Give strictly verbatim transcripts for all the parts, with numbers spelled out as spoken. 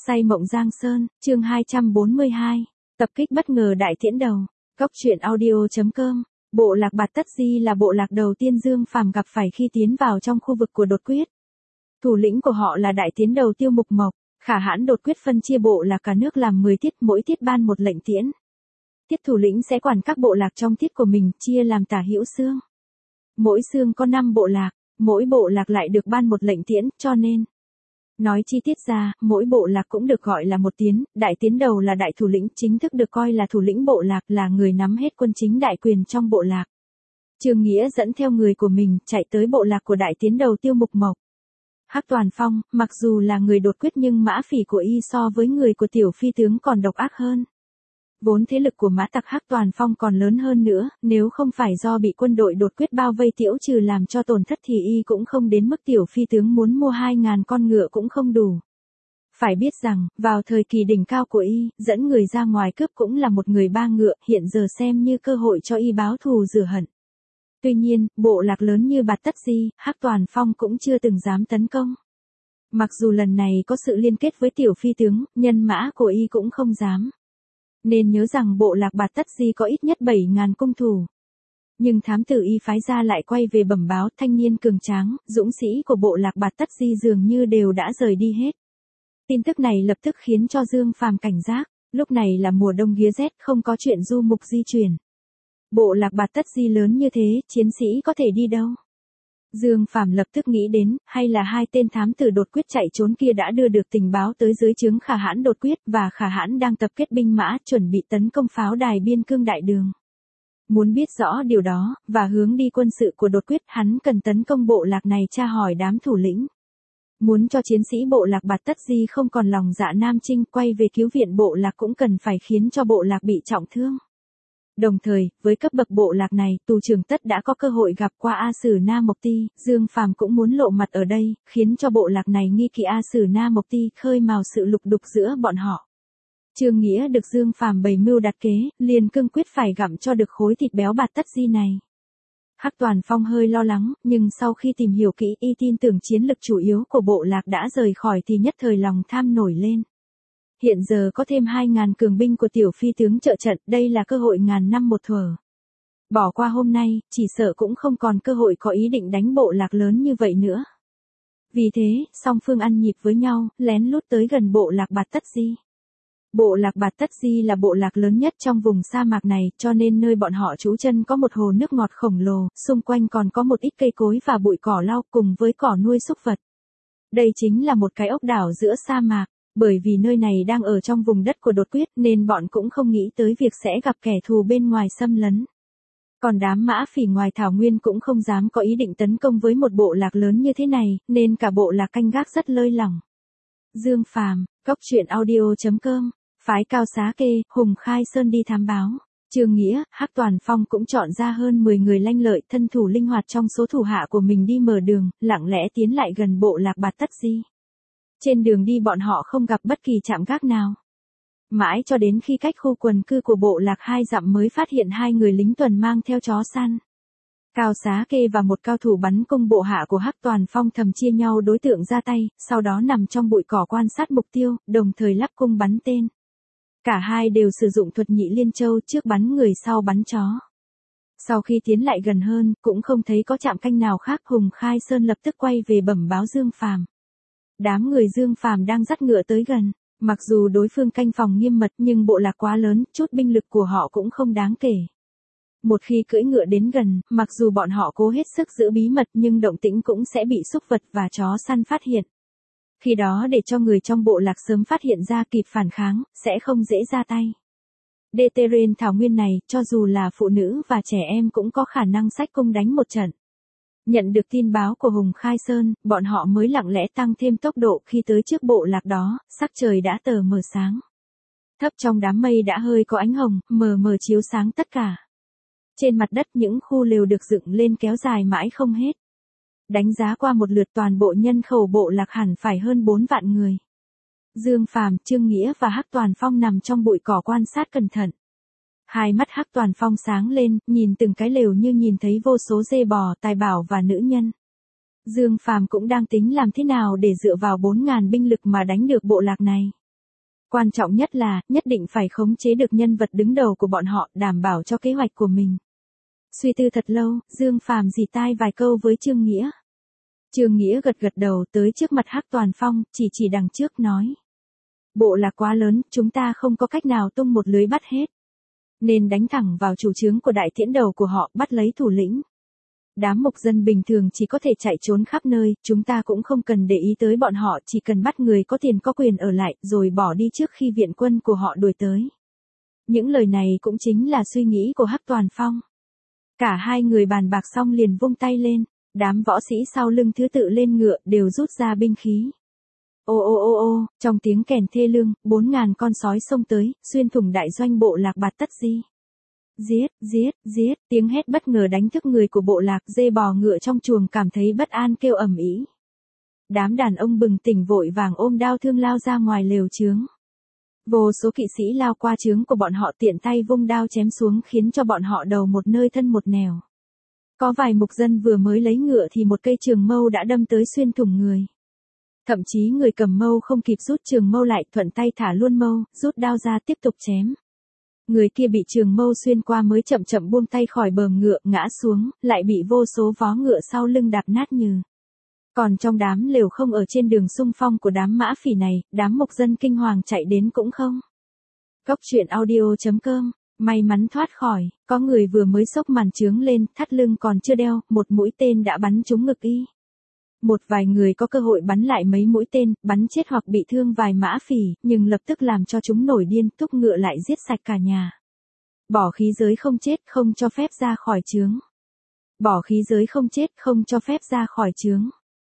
Say mộng Giang Sơn, chương hai trăm bốn mươi hai. Tập kích bất ngờ đại tiễn đầu. Cốc truyện audio chấm com. Bộ lạc Bạt Tất Di là bộ lạc đầu tiên Dương Phàm gặp phải khi tiến vào trong khu vực của đột quyết. Thủ lĩnh của họ là đại tiến đầu Tiêu Mục Mộc. Khả hãn đột quyết phân chia bộ lạc cả nước làm mười tiết, mỗi tiết ban một lệnh tiễn. Tiết thủ lĩnh sẽ quản các bộ lạc trong tiết của mình, chia làm tả hữu xương. Mỗi xương có năm bộ lạc, mỗi bộ lạc lại được ban một lệnh tiễn, cho nên nói chi tiết ra, mỗi bộ lạc cũng được gọi là một tiến, đại tiến đầu là đại thủ lĩnh, chính thức được coi là thủ lĩnh bộ lạc, là người nắm hết quân chính đại quyền trong bộ lạc. Trương Nghĩa dẫn theo người của mình, chạy tới bộ lạc của đại tiến đầu Tiêu Mục Mộc. Hắc Toàn Phong, mặc dù là người đột quyết nhưng mã phỉ của y so với người của tiểu phi tướng còn độc ác hơn. Vốn thế lực của mã tặc Hắc Toàn Phong còn lớn hơn nữa, nếu không phải do bị quân đội đột quyết bao vây tiễu trừ làm cho tổn thất thì y cũng không đến mức tiểu phi tướng muốn mua hai ngàn con ngựa cũng không đủ. Phải biết rằng, vào thời kỳ đỉnh cao của y, dẫn người ra ngoài cướp cũng là một người ba ngựa, hiện giờ xem như cơ hội cho y báo thù rửa hận. Tuy nhiên, bộ lạc lớn như Bạt Tất Di, Hắc Toàn Phong cũng chưa từng dám tấn công. Mặc dù lần này có sự liên kết với tiểu phi tướng, nhân mã của y cũng không dám. Nên nhớ rằng bộ lạc Bạt Tất Di có ít nhất bảy ngàn cung thủ. Nhưng thám tử y phái ra lại quay về bẩm báo thanh niên cường tráng, dũng sĩ của bộ lạc Bạt Tất Di dường như đều đã rời đi hết. Tin tức này lập tức khiến cho Dương Phàm cảnh giác, lúc này là mùa đông ghía rét, không có chuyện du mục di chuyển. Bộ lạc Bạt Tất Di lớn như thế, chiến sĩ có thể đi đâu? Dương Phàm lập tức nghĩ đến, hay là hai tên thám tử đột quyết chạy trốn kia đã đưa được tình báo tới dưới trướng Khả Hãn đột quyết, và Khả Hãn đang tập kết binh mã chuẩn bị tấn công pháo đài biên cương đại đường. Muốn biết rõ điều đó, và hướng đi quân sự của đột quyết, hắn cần tấn công bộ lạc này tra hỏi đám thủ lĩnh. Muốn cho chiến sĩ bộ lạc Bạt Tất Di không còn lòng dạ nam chinh, quay về cứu viện bộ lạc cũng cần phải khiến cho bộ lạc bị trọng thương. Đồng thời, với cấp bậc bộ lạc này, tù trưởng tất đã có cơ hội gặp qua A Sử Na Mộc Ti, Dương Phàm cũng muốn lộ mặt ở đây, khiến cho bộ lạc này nghi kỵ A Sử Na Mộc Ti, khơi mào sự lục đục giữa bọn họ. Trương Nghĩa được Dương Phàm bày mưu đặt kế, liền cương quyết phải gặm cho được khối thịt béo Bạt Tất Di này. Hắc Toàn Phong hơi lo lắng, nhưng sau khi tìm hiểu kỹ, y tin tưởng chiến lực chủ yếu của bộ lạc đã rời khỏi thì nhất thời lòng tham nổi lên. Hiện giờ có thêm hai ngàn cường binh của tiểu phi tướng trợ trận, đây là cơ hội ngàn năm một thuở. Bỏ qua hôm nay, chỉ sợ cũng không còn cơ hội có ý định đánh bộ lạc lớn như vậy nữa. Vì thế, song phương ăn nhịp với nhau, lén lút tới gần bộ lạc Bạt Tất Di. Bộ lạc Bạt Tất Di là bộ lạc lớn nhất trong vùng sa mạc này, cho nên nơi bọn họ trú chân có một hồ nước ngọt khổng lồ, xung quanh còn có một ít cây cối và bụi cỏ lau cùng với cỏ nuôi súc vật. Đây chính là một cái ốc đảo giữa sa mạc. Bởi vì nơi này đang ở trong vùng đất của đột quyết nên bọn cũng không nghĩ tới việc sẽ gặp kẻ thù bên ngoài xâm lấn. Còn đám mã phỉ ngoài thảo nguyên cũng không dám có ý định tấn công với một bộ lạc lớn như thế này, nên cả bộ lạc canh gác rất lơi lỏng. Dương Phàm, Cốc truyện audio chấm com, phái Cao Xá Kê, Hùng Khai Sơn đi thám báo. Trương Nghĩa, Hắc Toàn Phong cũng chọn ra hơn mười người lanh lợi, thân thủ linh hoạt trong số thủ hạ của mình đi mở đường, lặng lẽ tiến lại gần bộ lạc Bạt Tất Di. Trên đường đi bọn họ không gặp bất kỳ trạm gác nào. Mãi cho đến khi cách khu quần cư của bộ lạc hai dặm mới phát hiện hai người lính tuần mang theo chó săn. Cao Xá Kê và một cao thủ bắn cung bộ hạ của Hắc Toàn Phong thầm chia nhau đối tượng ra tay, sau đó nằm trong bụi cỏ quan sát mục tiêu, đồng thời lắp cung bắn tên. Cả hai đều sử dụng thuật nhị liên châu, trước bắn người sau bắn chó. Sau khi tiến lại gần hơn, cũng không thấy có trạm canh nào khác, Hùng Khai Sơn lập tức quay về bẩm báo Dương Phàm. Đám người Dương Phàm đang dắt ngựa tới gần, mặc dù đối phương canh phòng nghiêm mật nhưng bộ lạc quá lớn, chút binh lực của họ cũng không đáng kể. Một khi cưỡi ngựa đến gần, mặc dù bọn họ cố hết sức giữ bí mật nhưng động tĩnh cũng sẽ bị súc vật và chó săn phát hiện. Khi đó để cho người trong bộ lạc sớm phát hiện ra kịp phản kháng, sẽ không dễ ra tay. Đê tê rên thảo nguyên này, cho dù là phụ nữ và trẻ em cũng có khả năng xách cung đánh một trận. Nhận được tin báo của Hùng Khai Sơn, bọn họ mới lặng lẽ tăng thêm tốc độ, khi tới trước bộ lạc đó, sắc trời đã tờ mờ sáng. Thấp trong đám mây đã hơi có ánh hồng, mờ mờ chiếu sáng tất cả. Trên mặt đất những khu lều được dựng lên kéo dài mãi không hết. Đánh giá qua một lượt toàn bộ nhân khẩu bộ lạc hẳn phải hơn bốn vạn người. Dương Phàm, Trương Nghĩa và Hắc Toàn Phong nằm trong bụi cỏ quan sát cẩn thận. Hai mắt Hắc Toàn Phong sáng lên, nhìn từng cái lều như nhìn thấy vô số dê bò, tài bảo và nữ nhân. Dương Phàm cũng đang tính làm thế nào để dựa vào bốn ngàn binh lực mà đánh được bộ lạc này. Quan trọng nhất là, nhất định phải khống chế được nhân vật đứng đầu của bọn họ, đảm bảo cho kế hoạch của mình. Suy tư thật lâu, Dương Phàm rì tai vài câu với Trương Nghĩa. Trương Nghĩa gật gật đầu tới trước mặt Hắc Toàn Phong, chỉ chỉ đằng trước nói. Bộ lạc quá lớn, chúng ta không có cách nào tung một lưới bắt hết. Nên đánh thẳng vào chủ trướng của đại tiễn đầu của họ, bắt lấy thủ lĩnh. Đám mục dân bình thường chỉ có thể chạy trốn khắp nơi, chúng ta cũng không cần để ý tới bọn họ, chỉ cần bắt người có tiền có quyền ở lại, rồi bỏ đi trước khi viện quân của họ đuổi tới. Những lời này cũng chính là suy nghĩ của Hắc Toàn Phong. Cả hai người bàn bạc xong liền vung tay lên, đám võ sĩ sau lưng thứ tự lên ngựa đều rút ra binh khí. Ô ô ô ô, trong tiếng kèn thê lương, bốn ngàn con sói xông tới, xuyên thủng đại doanh bộ lạc Bạt Tất Di. Giết, giết, giết, tiếng hét bất ngờ đánh thức người của bộ lạc, dê bò ngựa trong chuồng cảm thấy bất an kêu ầm ĩ. Đám đàn ông bừng tỉnh vội vàng ôm đao thương lao ra ngoài lều trướng. Vô số kỵ sĩ lao qua trướng của bọn họ tiện tay vung đao chém xuống khiến cho bọn họ đầu một nơi thân một nẻo. Có vài mục dân vừa mới lấy ngựa thì một cây trường mâu đã đâm tới xuyên thủng người. Thậm chí người cầm mâu không kịp rút trường mâu lại, thuận tay thả luôn mâu, rút đao ra tiếp tục chém. Người kia bị trường mâu xuyên qua mới chậm chậm buông tay khỏi bờm ngựa, ngã xuống, lại bị vô số vó ngựa sau lưng đạp nát nhừ. Còn trong đám lều không ở trên đường xung phong của đám mã phỉ này, đám mục dân kinh hoàng chạy đến cũng không. Cốc truyện audio chấm com, may mắn thoát khỏi, có người vừa mới xốc màn trướng lên, thắt lưng còn chưa đeo, một mũi tên đã bắn trúng ngực y. Một vài người có cơ hội bắn lại mấy mũi tên, bắn chết hoặc bị thương vài mã phỉ, nhưng lập tức làm cho chúng nổi điên, thúc ngựa lại giết sạch cả nhà. Bỏ khí giới không chết, không cho phép ra khỏi trướng. Bỏ khí giới không chết, không cho phép ra khỏi trướng.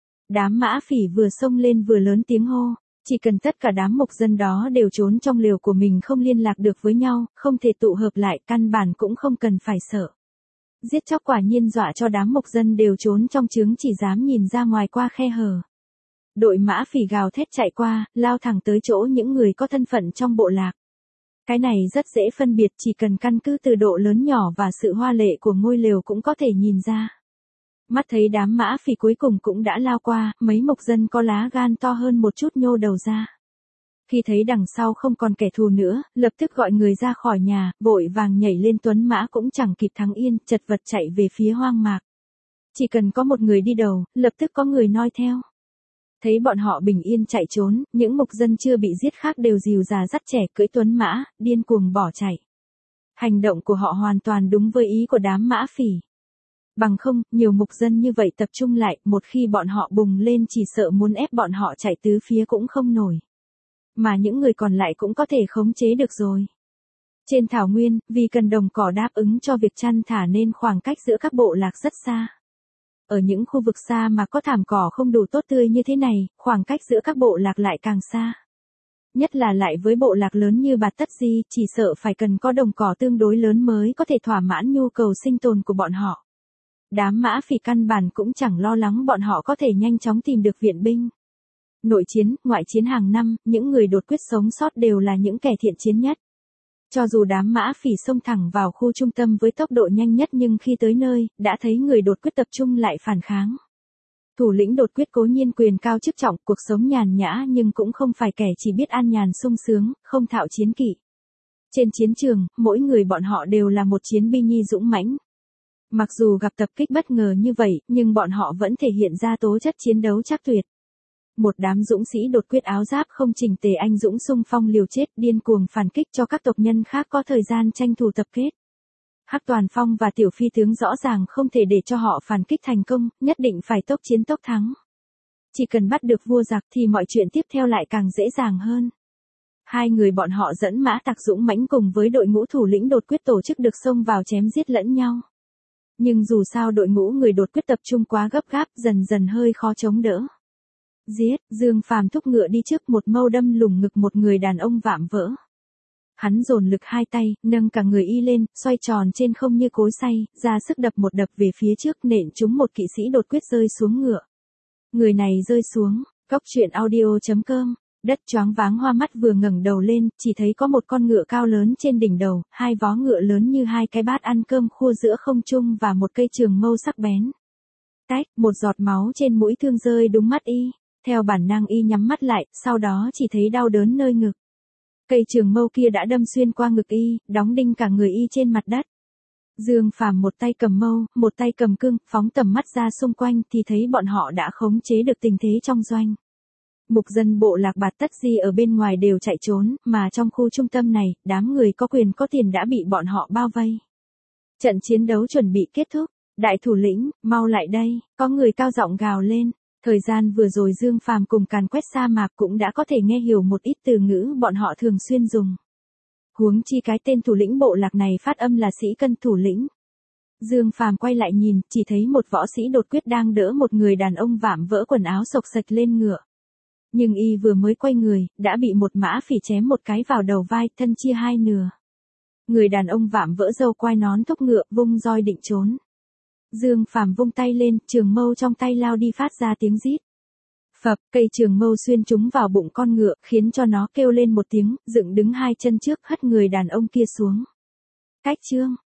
Đám mã phỉ vừa xông lên vừa lớn tiếng hô, chỉ cần tất cả đám mục dân đó đều trốn trong lều của mình không liên lạc được với nhau, không thể tụ hợp lại, căn bản cũng không cần phải sợ. Giết chóc quả nhiên dọa cho đám mục dân đều trốn trong trướng chỉ dám nhìn ra ngoài qua khe hở. Đội mã phỉ gào thét chạy qua, lao thẳng tới chỗ những người có thân phận trong bộ lạc. Cái này rất dễ phân biệt, chỉ cần căn cứ từ độ lớn nhỏ và sự hoa lệ của ngôi lều cũng có thể nhìn ra. Mắt thấy đám mã phỉ cuối cùng cũng đã lao qua, mấy mục dân có lá gan to hơn một chút nhô đầu ra. Khi thấy đằng sau không còn kẻ thù nữa, lập tức gọi người ra khỏi nhà, vội vàng nhảy lên tuấn mã cũng chẳng kịp thắng yên, chật vật chạy về phía hoang mạc. Chỉ cần có một người đi đầu, lập tức có người noi theo. Thấy bọn họ bình yên chạy trốn, những mục dân chưa bị giết khác đều dìu già dắt trẻ cưỡi tuấn mã, điên cuồng bỏ chạy. Hành động của họ hoàn toàn đúng với ý của đám mã phỉ. Bằng không, nhiều mục dân như vậy tập trung lại, một khi bọn họ bùng lên chỉ sợ muốn ép bọn họ chạy tứ phía cũng không nổi. Mà những người còn lại cũng có thể khống chế được rồi. Trên thảo nguyên, vì cần đồng cỏ đáp ứng cho việc chăn thả nên khoảng cách giữa các bộ lạc rất xa. Ở những khu vực xa mà có thảm cỏ không đủ tốt tươi như thế này, khoảng cách giữa các bộ lạc lại càng xa. Nhất là lại với bộ lạc lớn như Bạt Tất Di, chỉ sợ phải cần có đồng cỏ tương đối lớn mới có thể thỏa mãn nhu cầu sinh tồn của bọn họ. Đám mã phỉ căn bản cũng chẳng lo lắng bọn họ có thể nhanh chóng tìm được viện binh. Nội chiến, ngoại chiến hàng năm, những người đột quyết sống sót đều là những kẻ thiện chiến nhất. Cho dù đám mã phỉ xông thẳng vào khu trung tâm với tốc độ nhanh nhất nhưng khi tới nơi, đã thấy người đột quyết tập trung lại phản kháng. Thủ lĩnh đột quyết cố nhiên quyền cao chức trọng, cuộc sống nhàn nhã nhưng cũng không phải kẻ chỉ biết an nhàn sung sướng, không thạo chiến kỵ. Trên chiến trường, mỗi người bọn họ đều là một chiến binh nhi dũng mãnh. Mặc dù gặp tập kích bất ngờ như vậy, nhưng bọn họ vẫn thể hiện ra tố chất chiến đấu chắc tuyệt. Một đám dũng sĩ đột quyết áo giáp không chỉnh tề anh dũng xung phong liều chết điên cuồng phản kích cho các tộc nhân khác có thời gian tranh thủ tập kết. Hắc Toàn Phong và Tiểu Phi tướng rõ ràng không thể để cho họ phản kích thành công, nhất định phải tốc chiến tốc thắng. Chỉ cần bắt được vua giặc thì mọi chuyện tiếp theo lại càng dễ dàng hơn. Hai người bọn họ dẫn mã tặc dũng mãnh cùng với đội ngũ thủ lĩnh đột quyết tổ chức được xông vào chém giết lẫn nhau. Nhưng dù sao đội ngũ người đột quyết tập trung quá gấp gáp, dần dần hơi khó chống đỡ. Giết, Dương Phàm thúc ngựa đi trước, một mâu đâm lủng ngực một người đàn ông vạm vỡ. Hắn dồn lực hai tay, nâng cả người y lên, xoay tròn trên không như cối xay, ra sức đập một đập về phía trước nện trúng một kỵ sĩ đột quyết rơi xuống ngựa. Người này rơi xuống, cốc truyện audio chấm com, đất choáng váng hoa mắt vừa ngẩng đầu lên, chỉ thấy có một con ngựa cao lớn trên đỉnh đầu, hai vó ngựa lớn như hai cái bát ăn cơm khua giữa không trung và một cây trường mâu sắc bén. Tách, một giọt máu trên mũi thương rơi đúng mắt y. Theo bản năng y nhắm mắt lại, sau đó chỉ thấy đau đớn nơi ngực. Cây trường mâu kia đã đâm xuyên qua ngực y, đóng đinh cả người y trên mặt đất. Dương Phàm một tay cầm mâu, một tay cầm cương, phóng tầm mắt ra xung quanh thì thấy bọn họ đã khống chế được tình thế trong doanh. Mục dân bộ lạc Bạt Tất Di ở bên ngoài đều chạy trốn, mà trong khu trung tâm này, đám người có quyền có tiền đã bị bọn họ bao vây. Trận chiến đấu chuẩn bị kết thúc, đại thủ lĩnh, mau lại đây, có người cao giọng gào lên. Thời gian vừa rồi Dương Phàm cùng càn quét sa mạc cũng đã có thể nghe hiểu một ít từ ngữ bọn họ thường xuyên dùng. Huống chi cái tên thủ lĩnh bộ lạc này phát âm là Sĩ Cân thủ lĩnh. Dương Phàm quay lại nhìn, chỉ thấy một võ sĩ đột quyết đang đỡ một người đàn ông vạm vỡ quần áo xộc xệch lên ngựa. Nhưng y vừa mới quay người, đã bị một mã phỉ chém một cái vào đầu vai, thân chia hai nửa. Người đàn ông vạm vỡ râu quai nón thúc ngựa, vung roi định trốn. Dương Phàm vung tay lên, trường mâu trong tay lao đi phát ra tiếng rít. Phập, cây trường mâu xuyên trúng vào bụng con ngựa, khiến cho nó kêu lên một tiếng, dựng đứng hai chân trước, hất người đàn ông kia xuống. Cách chương,